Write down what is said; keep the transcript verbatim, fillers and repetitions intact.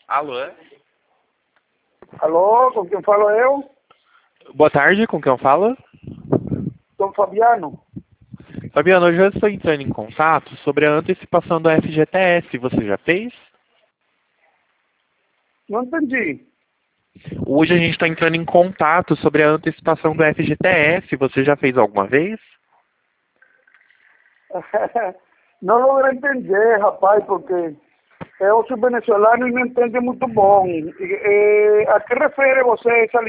Alô? Alô, com quem falo eu? Boa tarde, com quem eu falo? Sou Fabiano. Fabiano, hoje eu estou entrando em contato sobre a antecipação do F G T S. Você já fez? Não entendi. Hoje a gente está entrando em contato sobre a antecipação do F G T S. Você já fez alguma vez? Não logrei entender, rapaz, porque eu sou venezuelano e não entendo muito bom. E, e, a que refere você essa